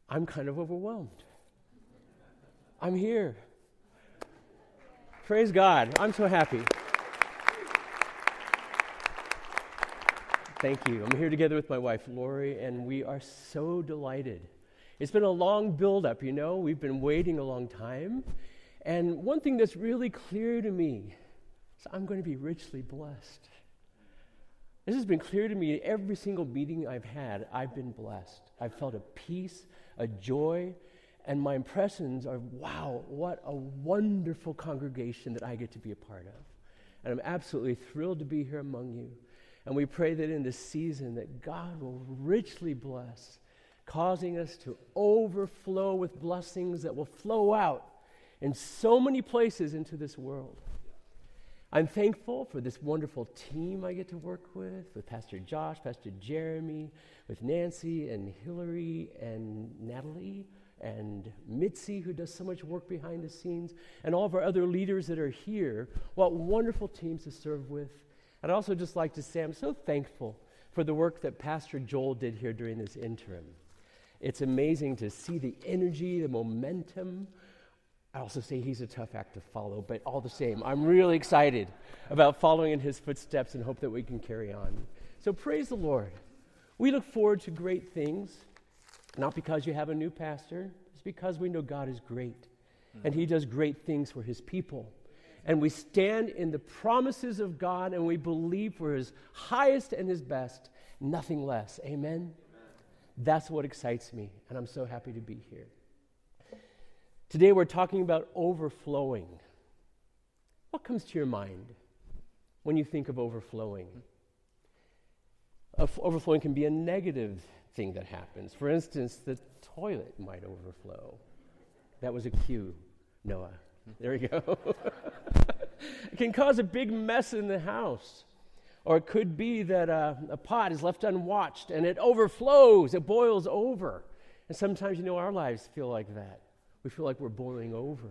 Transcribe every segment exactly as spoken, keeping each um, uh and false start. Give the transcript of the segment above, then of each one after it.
I'm kind of overwhelmed. I'm here. Praise God. I'm so happy. Thank you. I'm here together with my wife, Lori, and we are so delighted. It's been a long build-up, you know. We've been waiting a long time. And one thing that's really clear to me is I'm going to be richly blessed. This has been clear to me every single meeting I've had. I've been blessed. I've felt a peace, a joy, and my impressions are, wow, what a wonderful congregation that I get to be a part of. And I'm absolutely thrilled to be here among you. And we pray that in this season that God will richly bless, causing us to overflow with blessings that will flow out in so many places into this world. I'm thankful for this wonderful team I get to work with, with Pastor Josh, Pastor Jeremy, with Nancy and Hillary and Natalie and Mitzi, who does so much work behind the scenes, and all of our other leaders that are here. What wonderful teams to serve with. I'd also just like to say I'm so thankful for the work that Pastor Joel did here during this interim. It's amazing to see the energy, the momentum. I also say he's a tough act to follow, but all the same, I'm really excited about following in his footsteps and hope that we can carry on. So praise the Lord. We look forward to great things, not because you have a new pastor, it's because we know God is great, mm-hmm. and he does great things for his people. And we stand in the promises of God, and we believe for his highest and his best, nothing less. Amen? Amen? That's what excites me, and I'm so happy to be here. Today we're talking about overflowing. What comes to your mind when you think of overflowing? Of overflowing can be a negative thing that happens. For instance, the toilet might overflow. That was a cue, Noah. There we go. It can cause a big mess in the house. Or it could be that uh, a pot is left unwatched and it overflows, it boils over. And sometimes, you know, our lives feel like that. We feel like we're boiling over.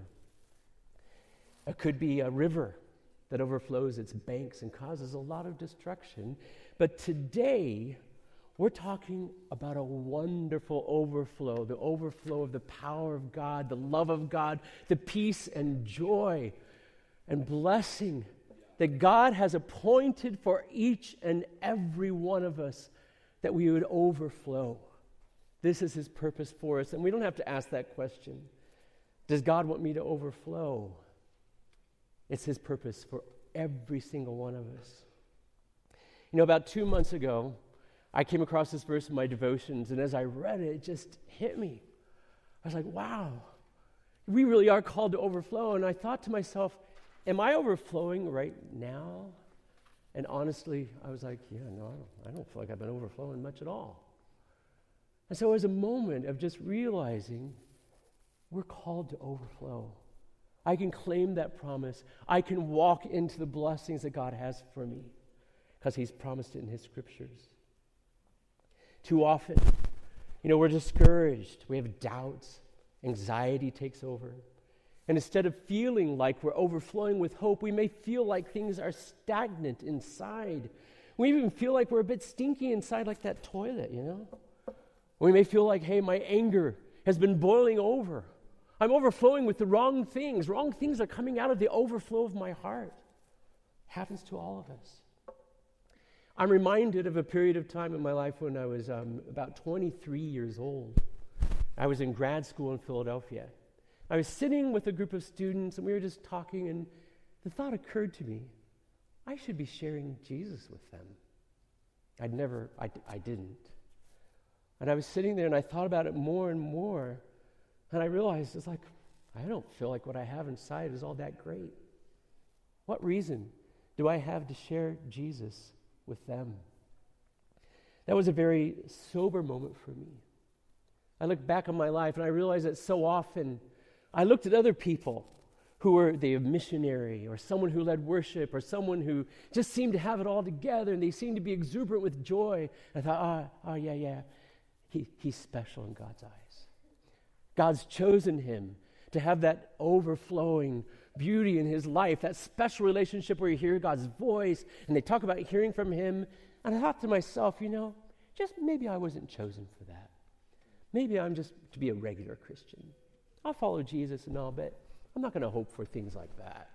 It could be a river that overflows its banks and causes a lot of destruction. But today, we're talking about a wonderful overflow, the overflow of the power of God, the love of God, the peace and joy and blessing that God has appointed for each and every one of us, that we would overflow. This is his purpose for us, and we don't have to ask that question. Does God want me to overflow? It's his purpose for every single one of us. You know, about two months ago, I came across this verse in my devotions, and as I read it, it just hit me. I was like, wow, we really are called to overflow. And I thought to myself, am I overflowing right now? And honestly, I was like, yeah, no, I don't, I don't feel like I've been overflowing much at all. And so it was a moment of just realizing we're called to overflow. I can claim that promise. I can walk into the blessings that God has for me because he's promised it in his scriptures. Too often, you know, we're discouraged. We have doubts. Anxiety takes over. And instead of feeling like we're overflowing with hope, we may feel like things are stagnant inside. We even feel like we're a bit stinky inside, like that toilet, you know? We may feel like, hey, my anger has been boiling over. I'm overflowing with the wrong things. Wrong things are coming out of the overflow of my heart. It happens to all of us. I'm reminded of a period of time in my life when I was um, about twenty-three years old. I was in grad school in Philadelphia. I was sitting with a group of students, and we were just talking, and the thought occurred to me, I should be sharing Jesus with them. I'd never, I, I didn't. And I was sitting there, and I thought about it more and more, and I realized, it's like, I don't feel like what I have inside is all that great. What reason do I have to share Jesus with them? That was a very sober moment for me. I look back on my life, and I realized that so often I looked at other people who were the missionary or someone who led worship or someone who just seemed to have it all together, and they seemed to be exuberant with joy. I thought, oh, oh yeah, yeah, he, he's special in God's eyes. God's chosen him to have that overflowing beauty in his life, that special relationship where you hear God's voice, and they talk about hearing from him. And I thought to myself, you know, just maybe I wasn't chosen for that. Maybe I'm just to be a regular Christian. I'll follow Jesus and all, but I'm not going to hope for things like that.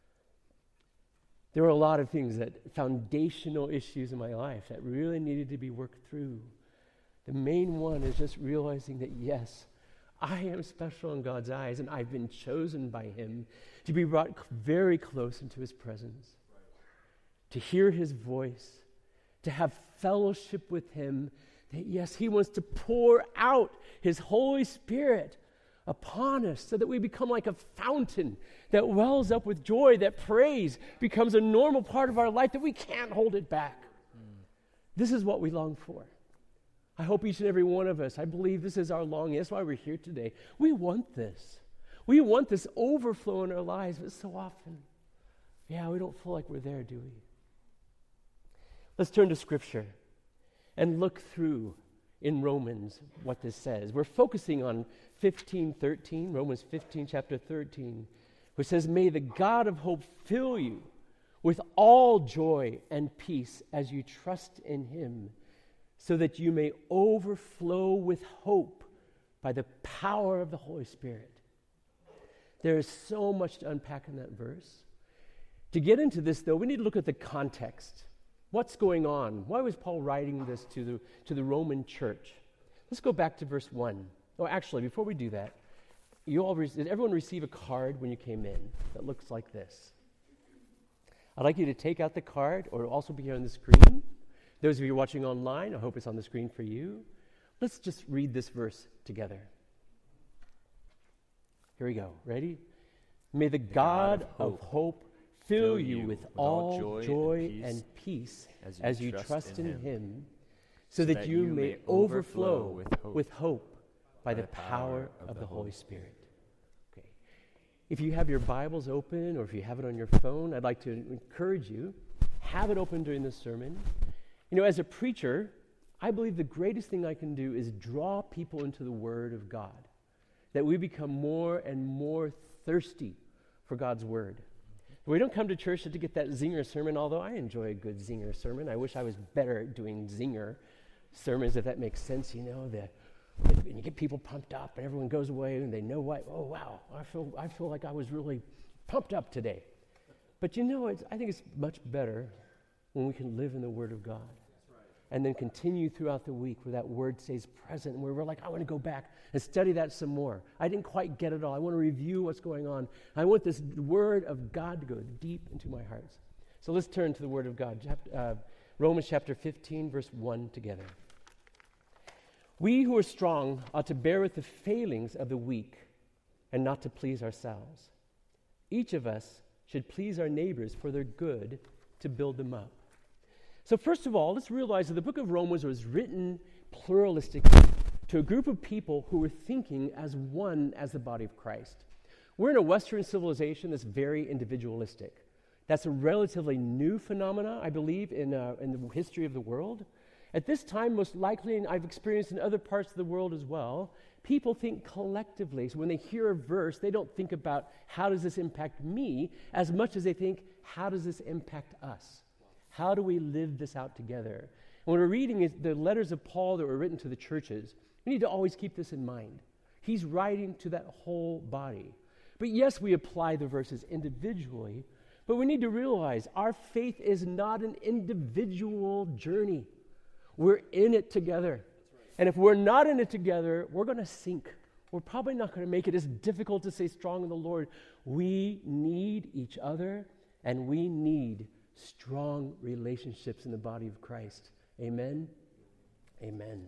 There were a lot of things that, foundational issues in my life that really needed to be worked through. The main one is just realizing that, yes, I am special in God's eyes, and I've been chosen by him to be brought very close into his presence, to hear his voice, to have fellowship with him, that, yes, he wants to pour out his Holy Spirit upon us so that we become like a fountain that wells up with joy, that praise becomes a normal part of our life, that we can't hold it back. Mm. This is what we long for. I hope each and every one of us, I believe this is our longing. That's why we're here today. We want this. We want this overflow in our lives, but so often, yeah, we don't feel like we're there, do we? Let's turn to Scripture and look through in Romans what this says. We're focusing on fifteen thirteen, Romans fifteen, chapter thirteen, which says, "May the God of hope fill you with all joy and peace as you trust in him, so that you may overflow with hope by the power of the Holy Spirit." There is so much to unpack in that verse. To get into this, though, we need to look at the context. What's going on? Why was Paul writing this to the, to the Roman church? Let's go back to verse one. Oh, actually, before we do that, you all re- did everyone receive a card when you came in that looks like this? I'd like you to take out the card, or it'll also be here on the screen. Those of you watching online, I hope it's on the screen for you. Let's just read this verse together. Here we go. Ready? May the, the God, God of hope, hope fill you with, with all joy, joy and peace, and peace as you, as you trust, trust in, in him, him, so that, that you may overflow with hope, with hope by, by the power of, of the Holy Spirit. Okay. If you have your Bibles open, or if you have it on your phone, I'd like to encourage you, have it open during this sermon. You know, as a preacher, I believe the greatest thing I can do is draw people into the Word of God, that we become more and more thirsty for God's Word. We don't come to church to get that zinger sermon, although I enjoy a good zinger sermon. I wish I was better at doing zinger sermons, if that makes sense. You know, the, and you get people pumped up, and everyone goes away, and they know what. Oh wow, I feel I feel like I was really pumped up today. But you know, it's, I think it's much better when we can live in the Word of God. And then continue throughout the week where that word stays present, and where we're like, I want to go back and study that some more. I didn't quite get it all. I want to review what's going on. I want this word of God to go deep into my hearts. So let's turn to the word of God. Chapter, uh, Romans chapter fifteen, verse one together. "We who are strong ought to bear with the failings of the weak and not to please ourselves. Each of us should please our neighbors for their good, to build them up." So first of all, let's realize that the book of Romans was written pluralistically to a group of people who were thinking as one as the body of Christ. We're in a Western civilization that's very individualistic. That's a relatively new phenomena, I believe, in, uh, in the history of the world. At this time, most likely, and I've experienced in other parts of the world as well, people think collectively. So when they hear a verse, they don't think about how does this impact me as much as they think, how does this impact us? How do we live this out together? And when we're reading the letters of Paul that were written to the churches, we need to always keep this in mind. He's writing to that whole body. But yes, we apply the verses individually, but we need to realize our faith is not an individual journey. We're in it together. Right. And if we're not in it together, we're going to sink. We're probably not going to make it. It's difficult to stay strong in the Lord. We need each other, and we need strong relationships in the body of Christ. Amen? Amen.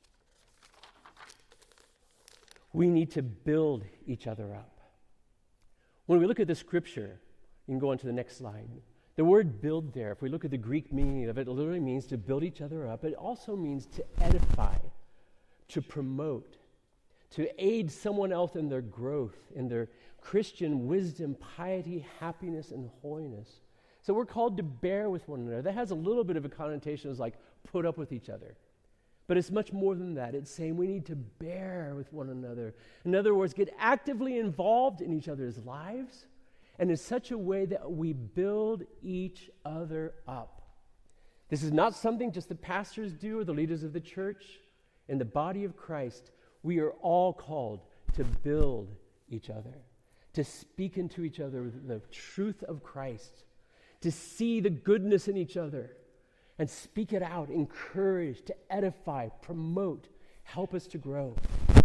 We need to build each other up. When we look at the scripture, you can go on to the next slide. The word build there, if we look at the Greek meaning of it, it literally means to build each other up. It also means to edify, to promote, to aid someone else in their growth, in their Christian wisdom, piety, happiness, and holiness. So we're called to bear with one another. That has a little bit of a connotation as like put up with each other. But it's much more than that. It's saying we need to bear with one another. In other words, get actively involved in each other's lives, and in such a way that we build each other up. This is not something just the pastors do or the leaders of the church. In the body of Christ, We are all called to build each other, to speak into each other the truth of Christ, to see the goodness in each other and speak it out, encourage, to edify, promote, help us to grow.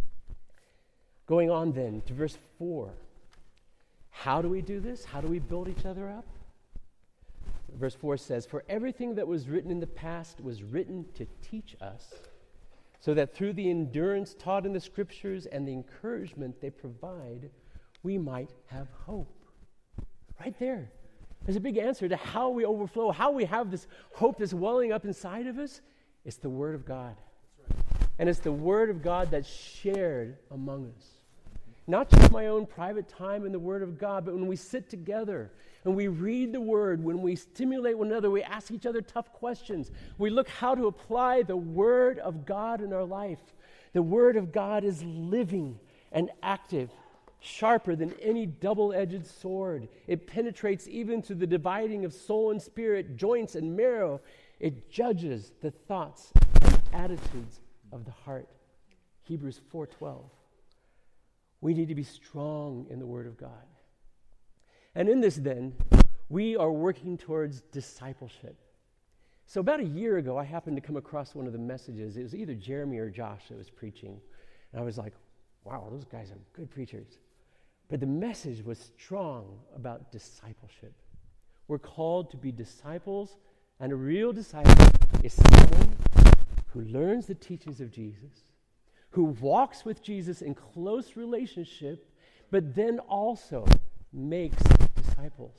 Going on then to verse four. How do we do this? How do we build each other up? Verse four says, "For everything that was written in the past was written to teach us, so that through the endurance taught in the Scriptures and the encouragement they provide, we might have hope." Right there. There's a big answer to how we overflow, how we have this hope that's welling up inside of us. It's the Word of God. And it's the Word of God that's shared among us. Not just my own private time in the Word of God, but when we sit together and we read the Word, when we stimulate one another, we ask each other tough questions. We look how to apply the Word of God in our life. The Word of God is living and active, sharper than any double-edged sword. It penetrates even to the dividing of soul and spirit, joints and marrow. It judges the thoughts and attitudes of the heart. Hebrews four twelve. We need to be strong in the Word of God. And in this then, we are working towards discipleship. So about a year ago, I happened to come across one of the messages. It was either Jeremy or Josh that was preaching. And I was like, wow, those guys are good preachers. But the message was strong about discipleship. We're called to be disciples, and a real disciple is someone who learns the teachings of Jesus, who walks with Jesus in close relationship, but then also makes disciples.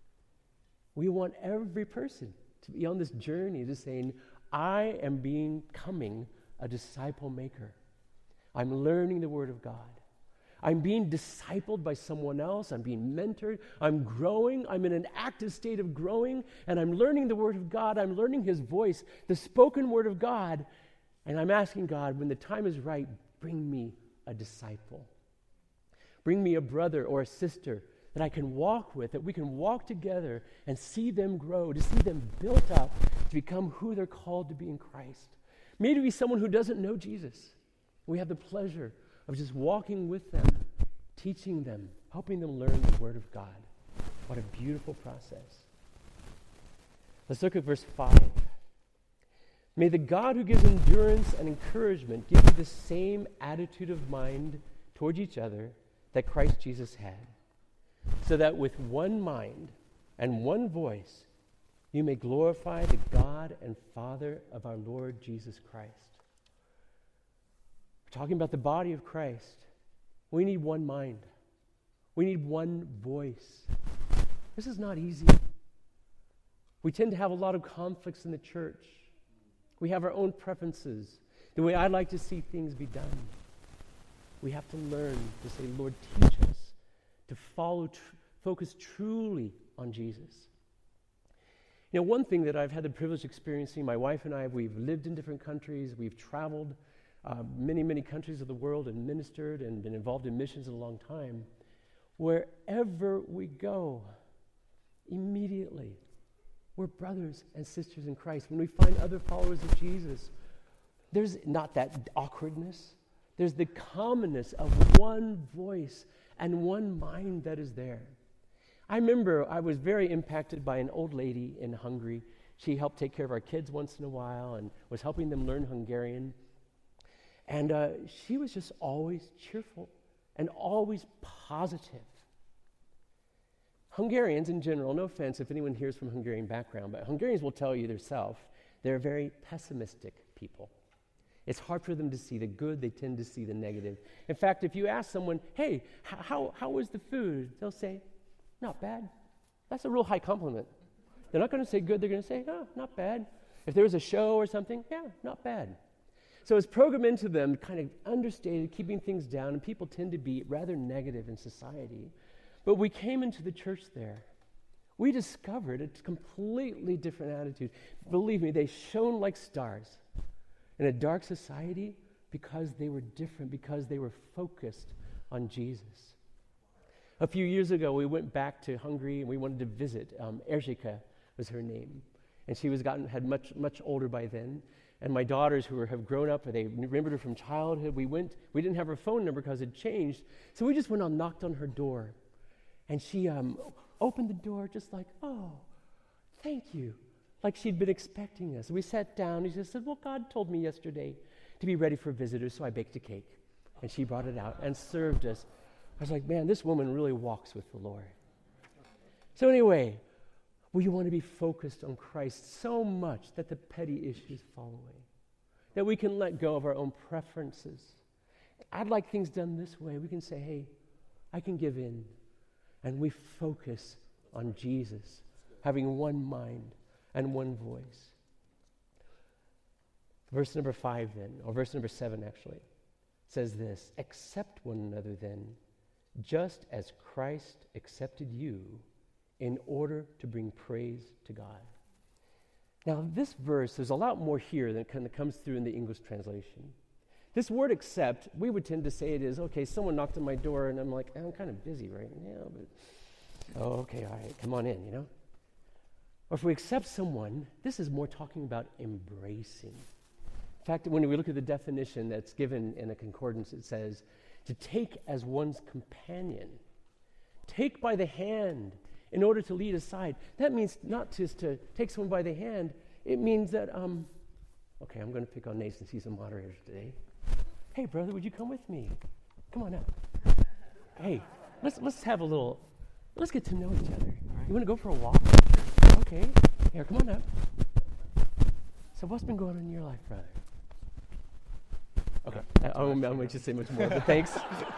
We want every person to be on this journey to saying, I am becoming a disciple maker. I'm learning the Word of God. I'm being discipled by someone else. I'm being mentored. I'm growing. I'm in an active state of growing, and I'm learning the Word of God. I'm learning His voice, the spoken Word of God, and I'm asking God, when the time is right, bring me a disciple. Bring me a brother or a sister that I can walk with, that we can walk together and see them grow, to see them built up to become who they're called to be in Christ. Maybe be someone who doesn't know Jesus. We have the pleasure of just walking with them, teaching them, helping them learn the Word of God. What a beautiful process. Let's look at verse five. May the God who gives endurance and encouragement give you the same attitude of mind toward each other that Christ Jesus had, so that with one mind and one voice you may glorify the God and Father of our Lord Jesus Christ. We're talking about the body of Christ. We need one mind. We need one voice. This is not easy. We tend to have a lot of conflicts in the church. We have our own preferences, the way I'd like to see things be done. We have to learn to say, Lord, teach us to follow, tr- focus truly on Jesus. You know, one thing that I've had the privilege of experiencing, my wife and I, we've lived in different countries, we've traveled uh, many, many countries of the world and ministered and been involved in missions a long time. Wherever we go, immediately, we're brothers and sisters in Christ. When we find other followers of Jesus, there's not that awkwardness. There's the commonness of one voice and one mind that is there. I remember I was very impacted by an old lady in Hungary. She helped take care of our kids once in a while and was helping them learn Hungarian. And uh, she was just always cheerful and always positive. Hungarians in general, no offense if anyone here is from Hungarian background, but Hungarians will tell you themselves, they're very pessimistic people. It's hard for them to see the good. They tend to see the negative. In fact, if you ask someone, hey, h- how, how was the food? They'll say, not bad. That's a real high compliment. They're not going to say good. They're going to say, oh, not bad. If there was a show or something, yeah, not bad. So it's programmed into them, kind of understated, keeping things down, and people tend to be rather negative in society. But we came into the church there. We discovered a completely different attitude. Believe me, they shone like stars in a dark society because they were different, because they were focused on Jesus. A few years ago, we went back to Hungary and we wanted to visit. Um, Erzsika was her name. And she was gotten had much, much older by then. and my daughters who are, have grown up, and they remembered her from childhood. We went, we didn't have her phone number because it changed, so we just went and knocked on her door. And she um, opened the door just like, oh, thank you, like she'd been expecting us. We sat down, and she said, well, God told me yesterday to be ready for visitors, so I baked a cake. And she brought it out and served us. I was like, man, this woman really walks with the Lord. So anyway, we want to be focused on Christ so much that the petty issues fall away, that we can let go of our own preferences. I'd like things done this way. We can say, hey, I can give in. And we focus on Jesus, having one mind and one voice. Verse number five then, or verse number seven actually, says this: accept one another then, just as Christ accepted you, in order to bring praise to God. Now, this verse, there's a lot more here than kind of comes through in the English translation. This word accept, we would tend to say it is, okay, someone knocked on my door, and I'm like, I'm kind of busy right now, but, oh, okay, all right, come on in, you know? Or if we accept someone, this is more talking about embracing. In fact, when we look at the definition that's given in a concordance, it says, to take as one's companion, take by the hand, in order to lead aside. That means not just to take someone by the hand. It means that, um, okay, I'm going to pick on Nathan. He's a moderator today. Hey, brother, would you come with me? Come on up. Hey, let's let's have a little, let's get to know each other. You want to go for a walk? Okay. Here, come on up. So what's been going on in your life, brother? Okay. I, I won't, I won't just say much more, but thanks.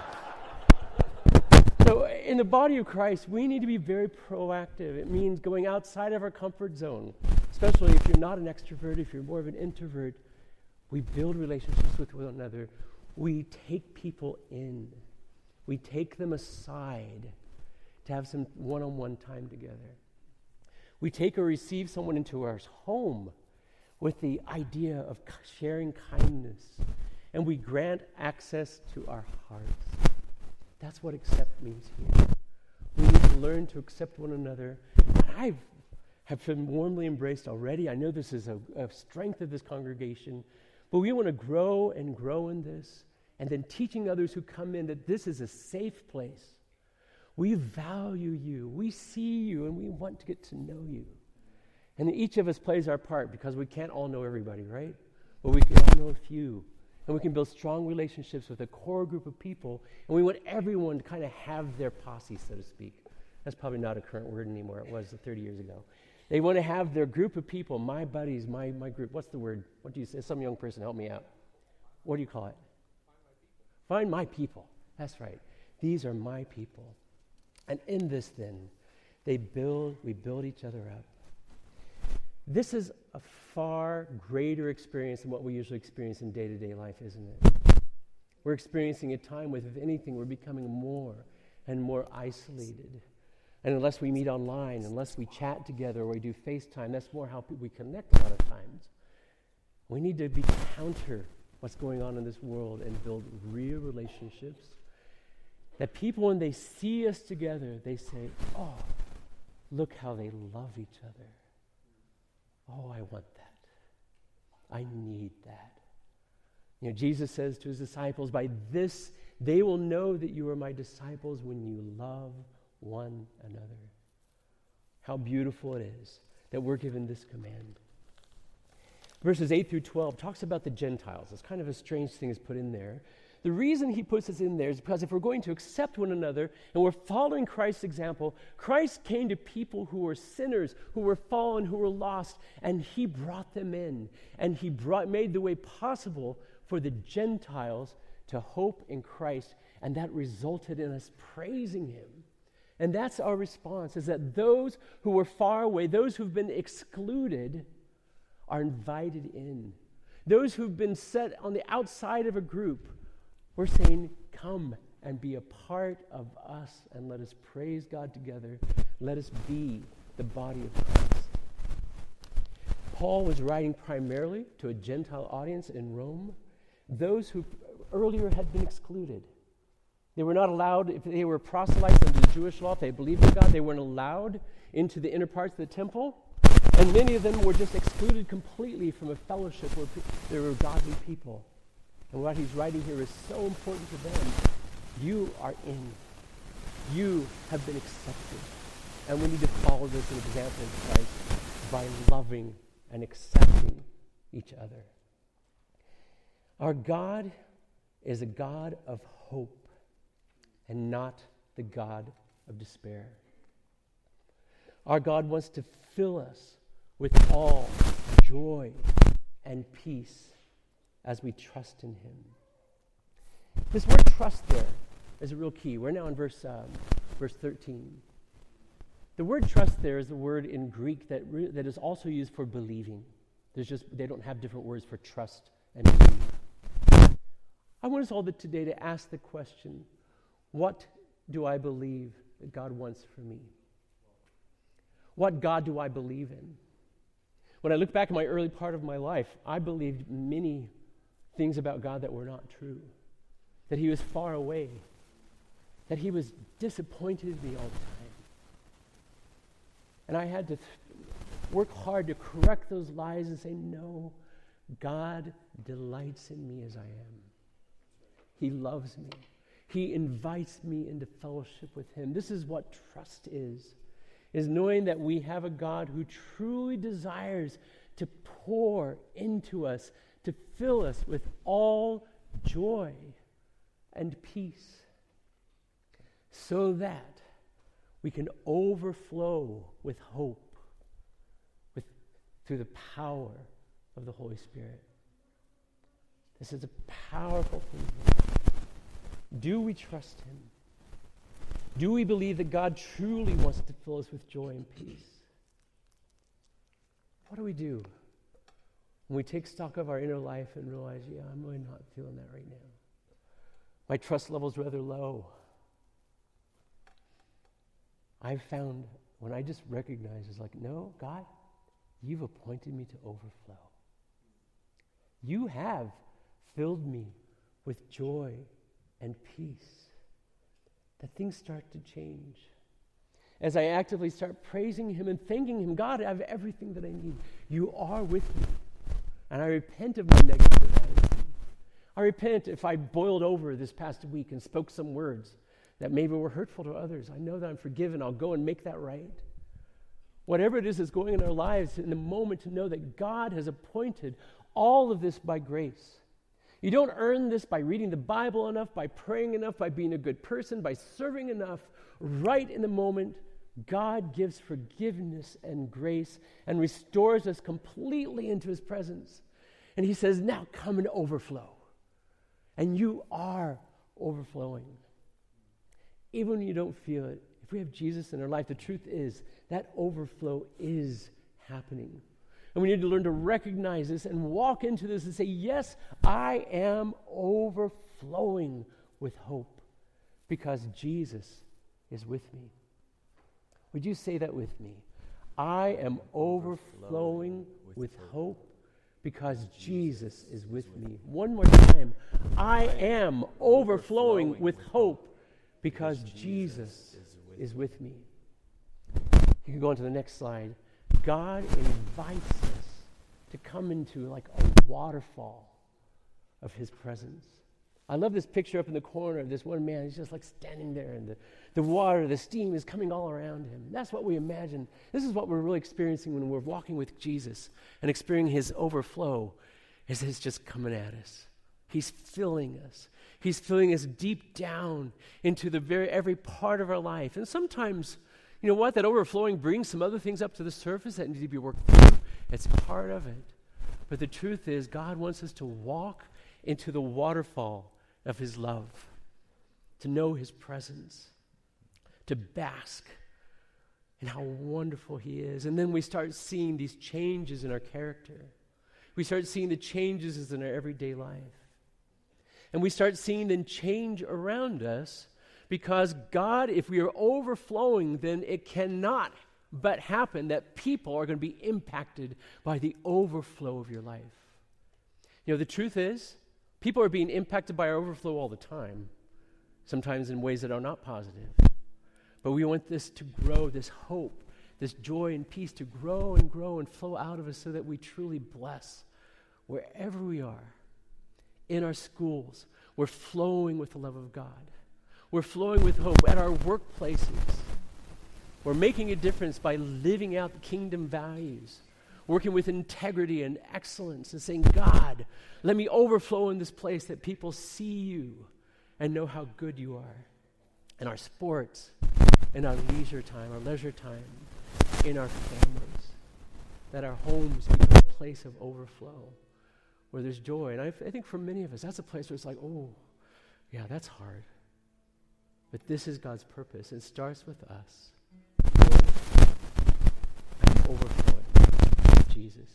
So in the body of Christ, we need to be very proactive. It means going outside of our comfort zone, especially if you're not an extrovert, if you're more of an introvert. We build relationships with one another. We take people in. We take them aside to have some one-on-one time together. We take or receive someone into our home with the idea of sharing kindness, and we grant access to our hearts. That's what accept means here. We need to learn to accept one another. I have been warmly embraced already. I know this is a, a strength of this congregation, but we want to grow and grow in this, and then teaching others who come in that this is a safe place. We value you. We see you, and we want to get to know you. And each of us plays our part because we can't all know everybody, right? But we can all know a few. And we can build strong relationships with a core group of people, and we want everyone to kind of have their posse, so to speak. That's probably not a current word anymore. It was thirty years ago. They want to have their group of people, my buddies, my, my group. What's the word? What do you say? Some young person, help me out. What do you call it? Find my people. Find my people. That's right. These are my people. And in this, then, they build, we build each other up. This is a far greater experience than what we usually experience in day-to-day life, isn't it? We're experiencing a time with, if anything, we're becoming more and more isolated. And unless we meet online, unless we chat together or we do FaceTime, that's more how we connect a lot of times. We need to be counter what's going on in this world and build real relationships that people, when they see us together, they say, oh, look how they love each other. Oh, I want that. I need that. You know, Jesus says to his disciples, by this they will know that you are my disciples when you love one another. How beautiful it is that we're given this command. Verses eight through twelve talks about the Gentiles. It's kind of a strange thing is put in there. The reason he puts us in there is because if we're going to accept one another and we're following Christ's example, Christ came to people who were sinners, who were fallen, who were lost, and he brought them in. And he brought, made the way possible for the Gentiles to hope in Christ, and that resulted in us praising him. And that's our response, is that those who were far away, those who've been excluded, are invited in. Those who've been set on the outside of a group, we're saying, come and be a part of us and let us praise God together. Let us be the body of Christ. Paul was writing primarily to a Gentile audience in Rome, those who earlier had been excluded. They were not allowed, if they were proselytes under the Jewish law, if they believed in God, they weren't allowed into the inner parts of the temple. And many of them were just excluded completely from a fellowship where pe- there were godly people. And what he's writing here is so important to them. You are in. You have been accepted. And we need to follow this an example of Christ by loving and accepting each other. Our God is a God of hope and not the God of despair. Our God wants to fill us with all joy and peace as we trust in him. This word trust there is a real key. We're now in verse um, verse thirteen. The word trust there is the word in Greek that re- that is also used for believing. There's just they don't have different words for trust and believe. I want us all today to ask the question, what do I believe that God wants for me? What God do I believe in? When I look back at my early part of my life, I believed many things about God that were not true. That he was far away. That he was disappointed in me all the time. And I had to th- work hard to correct those lies and say, no, God delights in me as I am. He loves me. He invites me into fellowship with him. This is what trust is, is knowing that we have a God who truly desires to pour into us, to fill us with all joy and peace, so that we can overflow with hope with, through the power of the Holy Spirit. This is a powerful thing. Do we trust him? Do we believe that God truly wants to fill us with joy and peace? What do we do when we take stock of our inner life and realize, yeah, I'm really not feeling that right now? My trust level's rather low. I've found when I just recognize, it's like, no, God, you've appointed me to overflow. You have filled me with joy and peace. That things start to change. As I actively start praising him and thanking him, God, I have everything that I need. You are with me. And I repent of my negative attitude. I repent if I boiled over this past week and spoke some words that maybe were hurtful to others. I know that I'm forgiven. I'll go and make that right. Whatever it is that's going in our lives, in the moment to know that God has appointed all of this by grace. You don't earn this by reading the Bible enough, by praying enough, by being a good person, by serving enough. Right in the moment, God gives forgiveness and grace and restores us completely into his presence. And he says, now come and overflow. And you are overflowing. Even when you don't feel it, if we have Jesus in our life, the truth is that overflow is happening. And we need to learn to recognize this and walk into this and say, yes, I am overflowing with hope because Jesus is with me. Would you say that with me? I am overflowing with hope because Jesus is with me. One more time. I am overflowing with hope because Jesus is with me. You can go on to the next slide. God invites us to come into like a waterfall of his presence. I love this picture up in the corner of this one man. He's just like standing there, and the, the water, the steam is coming all around him. That's what we imagine. This is what we're really experiencing when we're walking with Jesus and experiencing his overflow, is it's just coming at us. He's filling us. He's filling us deep down into the very every part of our life. And sometimes, you know what? That overflowing brings some other things up to the surface that need to be worked through. It's part of it. But the truth is, God wants us to walk into the waterfall of his love, to know his presence, to bask in how wonderful he is. And then we start seeing these changes in our character. We start seeing the changes in our everyday life. And we start seeing them change around us. Because God, if we are overflowing, then it cannot but happen that people are going to be impacted by the overflow of your life. You know, the truth is, people are being impacted by our overflow all the time, sometimes in ways that are not positive. But we want this to grow, this hope, this joy and peace to grow and grow and flow out of us so that we truly bless wherever we are. In our schools, we're flowing with the love of God. We're flowing with hope at our workplaces. We're making a difference by living out the kingdom values, working with integrity and excellence and saying, God, let me overflow in this place that people see you and know how good you are. In our sports, in our leisure time, our leisure time, in our families, that our homes become a place of overflow where there's joy. And I, I think for many of us, that's a place where it's like, oh, yeah, that's hard. But this is God's purpose. It starts with us. And overflowing with Jesus.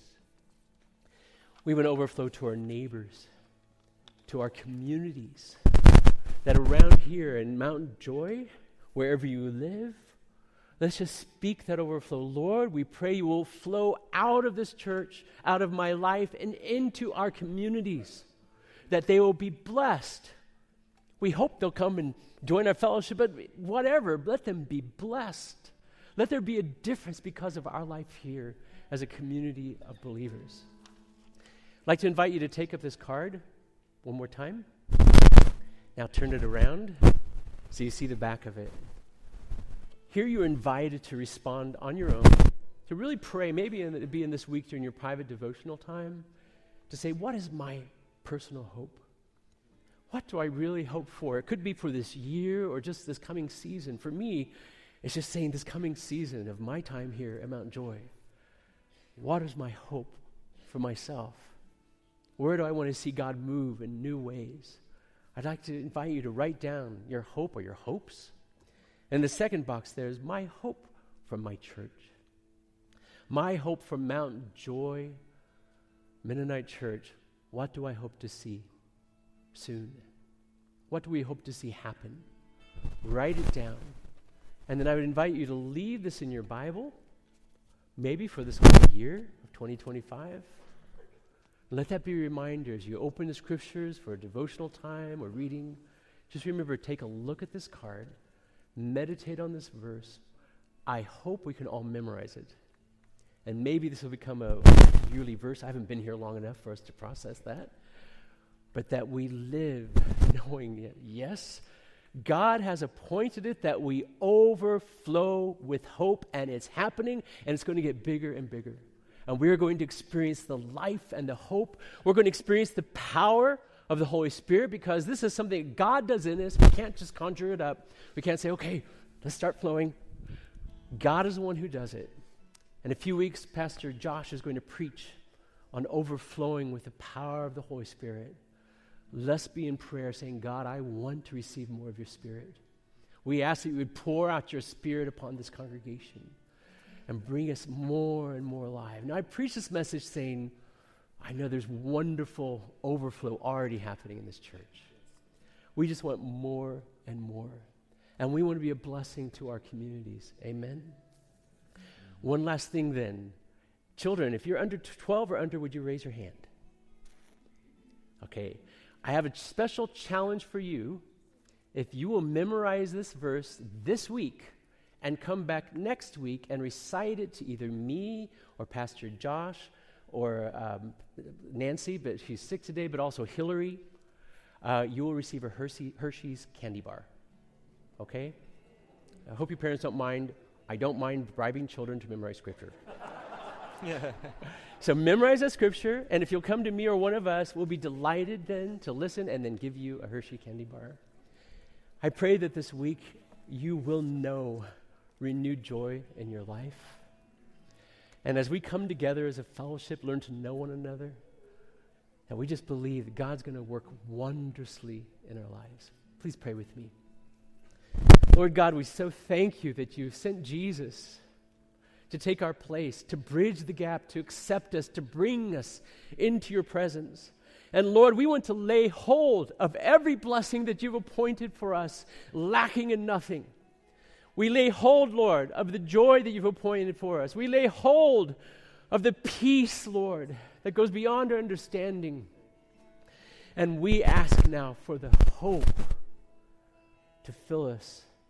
We want to overflow to our neighbors, to our communities, that around here in Mount Joy, wherever you live, let's just speak that overflow. Lord, we pray you will flow out of this church, out of my life, and into our communities, that they will be blessed. We hope they'll come and join our fellowship, but whatever, let them be blessed. Let there be a difference because of our life here as a community of believers. I'd like to invite you to take up this card one more time. Now turn it around so you see the back of it. Here you're invited to respond on your own, to really pray, maybe in, be in this week during your private devotional time, to say, what is my personal hope? What do I really hope for? It could be for this year or just this coming season. For me, it's just saying this coming season of my time here at Mount Joy. What is my hope for myself? Where do I want to see God move in new ways? I'd like to invite you to write down your hope or your hopes. And the second box there is my hope from my church. My hope from Mount Joy Mennonite Church. What do I hope to see soon? What do we hope to see happen? Write it down. And then I would invite you to leave this in your Bible, maybe for this coming year of twenty twenty-five. Let that be a reminder as you open the scriptures for a devotional time or reading. Just remember, take a look at this card, meditate on this verse. I hope we can all memorize it. And maybe this will become a yearly verse. I haven't been here long enough for us to process that. But that we live knowing that, yes, God has appointed it that we overflow with hope, and it's happening, and it's going to get bigger and bigger. And we're going to experience the life and the hope. We're going to experience the power of the Holy Spirit, because this is something God does in us. We can't just conjure it up. We can't say, okay, let's start flowing. God is the one who does it. In a few weeks, Pastor Josh is going to preach on overflowing with the power of the Holy Spirit. Let's be in prayer saying, God, I want to receive more of your Spirit. We ask that you would pour out your Spirit upon this congregation and bring us more and more alive. Now, I preach this message saying, I know there's wonderful overflow already happening in this church. We just want more and more. And we want to be a blessing to our communities. Amen? One last thing then. Children, if you're under twelve or under, would you raise your hand? Okay. I have a special challenge for you. If you will memorize this verse this week and come back next week and recite it to either me or Pastor Josh or um, Nancy, but she's sick today, but also Hillary, uh, you will receive a Hershey, Hershey's candy bar. Okay? I hope your parents don't mind. I don't mind bribing children to memorize scripture. Yeah. So memorize that scripture, and if you'll come to me or one of us, we'll be delighted then to listen and then give you a Hershey candy bar. I pray that this week you will know renewed joy in your life. And as we come together as a fellowship, learn to know one another, and we just believe that God's going to work wondrously in our lives. Please pray with me. Lord God, we so thank you that you sent Jesus to take our place, to bridge the gap, to accept us, to bring us into your presence. And Lord, we want to lay hold of every blessing that you've appointed for us, lacking in nothing. We lay hold, Lord, of the joy that you've appointed for us. We lay hold of the peace, Lord, that goes beyond our understanding. And we ask now for the hope to fill us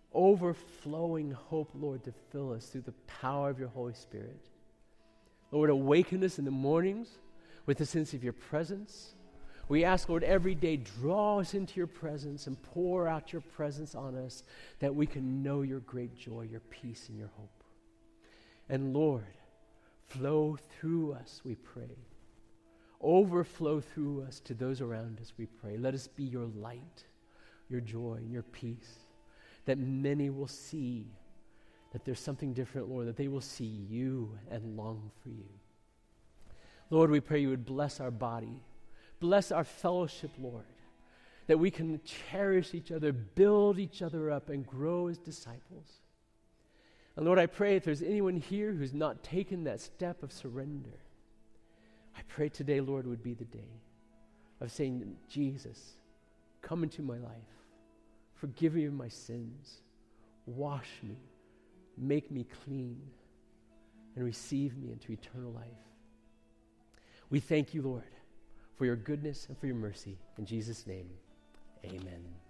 overflowing hope, Lord, to fill us through the power of your Holy Spirit. Lord, awaken us in the mornings with a sense of your presence. We ask, Lord, every day, draw us into your presence and pour out your presence on us that we can know your great joy, your peace, and your hope. And Lord, flow through us, we pray. Overflow through us to those around us, we pray. Let us be your light, your joy, and your peace, that many will see that there's something different, Lord, that they will see you and long for you. Lord, we pray you would bless our body. Bless our fellowship, Lord, that we can cherish each other, build each other up, and grow as disciples. And Lord, I pray if there's anyone here who's not taken that step of surrender, I pray today, Lord, would be the day of saying, Jesus, come into my life. Forgive me of my sins. Wash me. Make me clean. And receive me into eternal life. We thank you, Lord, for your goodness and for your mercy. In Jesus' name, amen.